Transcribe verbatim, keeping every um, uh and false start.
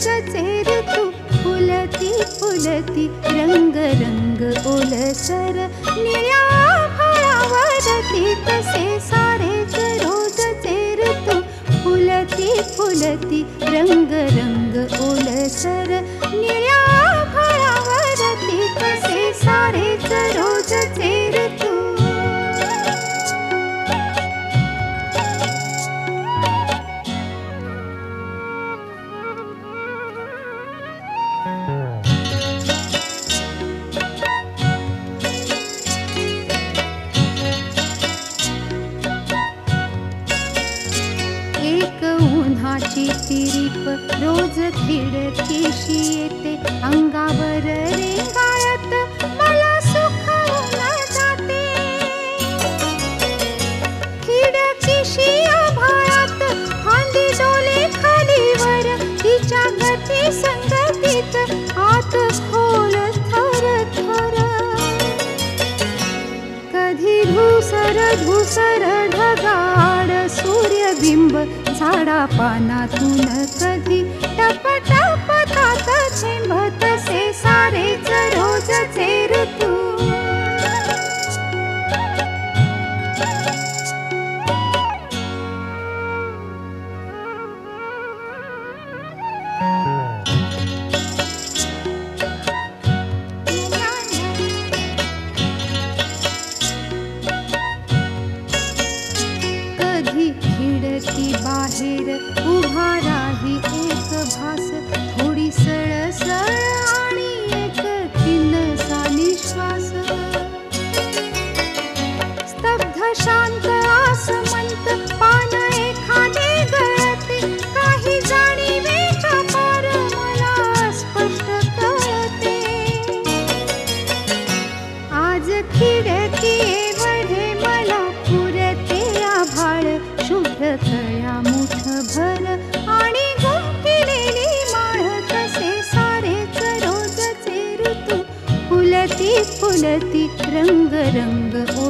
रोजचे ऋतू फुलती फुलती रंग रंग ओलसर निळ्या आभाळावरती तसे सारेच रोजचे ऋतू फुलती फुलती रंग रंग ओलसर निळ्या आभाळावरती तसे सारेच रोजचे ऋतू. उन्हाची तिरीप रोज खिडकीशी येते अंगावर रेंगाळत मला सुखावून जाते. खिडकीशी आभाळात फांदी डोले खालीवर तिच्या गती संगतीत आत खोल थर थर. कधी धुसर धुसर ढगाळ सूर्यबिंब झाडा पानातून कधी टप टप तात थेंब तसे सारेच रोजचे ऋतू. कधी खिडकी बाहेर उभा राही एक भास थोडी सळसळ आणि एक किन्नसा निश्वास. स्तब्ध शांत आसमंत पान एखादे गळते काही जाणीवेच्या पार मला स्पष्ट कळते. आज खिडकी एवढे मला पुरते आभाळ शुभ्र कळ्या मुठभर आणि गुंफलेली माळ तसे सारेच रोजचे ऋतू फुलती फुलती रंग रंग